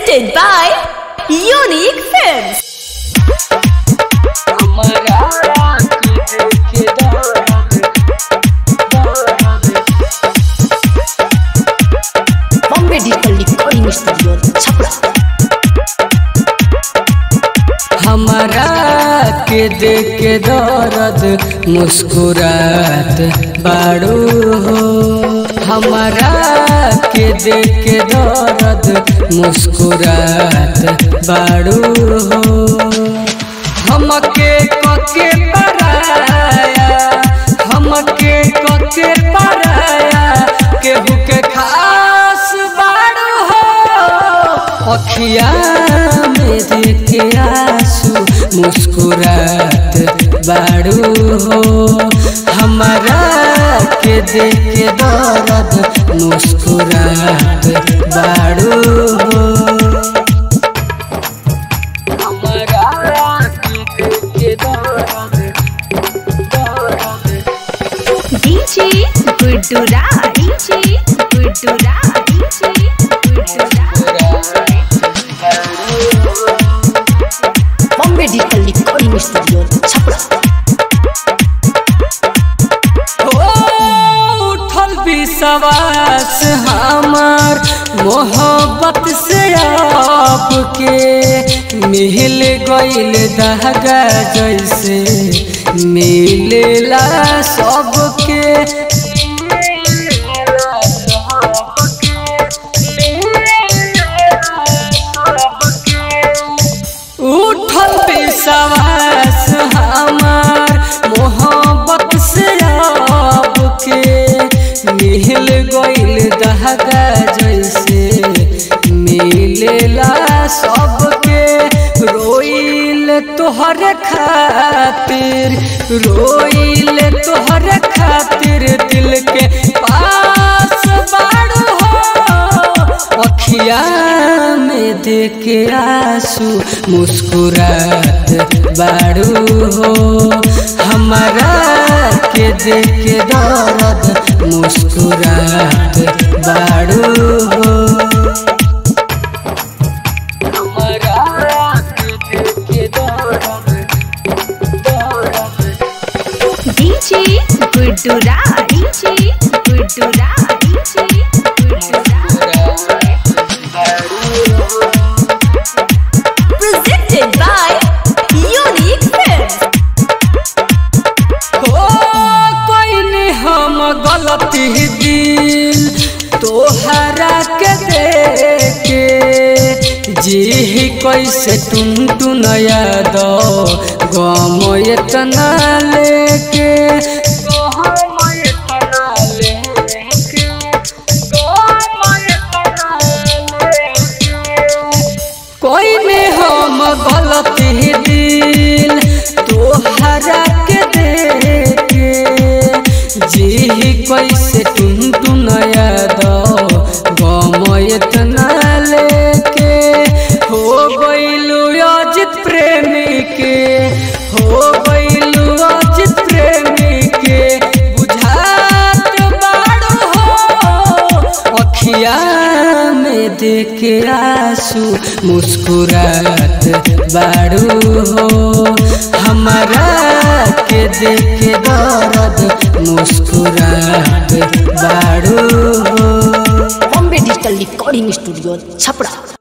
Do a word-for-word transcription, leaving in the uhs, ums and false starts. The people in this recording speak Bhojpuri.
Presented by Unique Films. Bombay Digital Recording Studio, Chapra. हमारा के देख के दर्द मुस्कुरात बाड़ू हो। हमारा के देख के दर्द मुस्कुरात बाड़ू हो। हमके कके पराया हमके कके पराया केहू के खास बाड़ू हो। अखिया में देख के आंसू मुस्कुरात बाड़ू हो। हमारा के देख के दर्द मुस्कुरात बाड़ू हो। हमारा के देख के दर्द D J Guddu Raj, D J Guddu Raj, D J Guddu Raj. Bombay Digital Recording Studio, Chapra. उठल विश्वास हमार मोहब्बत से आपके मिल गइल दहगा जैसे मिलेला सबके। उठल विश्वास हमार मोहब्बत से आपके मिल गइल दहगा जैसे मिलेला सबके। रोइल तोहर खातिर रोइल तोहर खातिर दिल के पास बाड़ू हो। अखिया में देख के आंसू मुस्कुरात बाड़ू हो। हमारा के देख के दर्द मुस्कुरात बाड़ू हो। हमारा के देख के दर्द D J Guddu Raj, D J Guddu Raj, D J Guddu Raj. Presented by Unique Films. हो कोई नहीं हम गलती दिल तोहरा के देके जी कैसे टुन टुन याद गम इतना लेके गम इतना लेके गम इतना लेके कोई में हम गलती दिल तोहरा के देके जी कैसे टुन टुन याद गम इतना लेके हो गइलू अजित प्रेमी के हो गइलू अजित प्रेमी के बुझात बाड़ू हो। अखिया में देख के आंसू मुस्कुरात बाड़ू हो। हमारा के देख के दर्द मुस्कुरात बाड़ू हो। Bombay Digital Recording Studio, Chapra.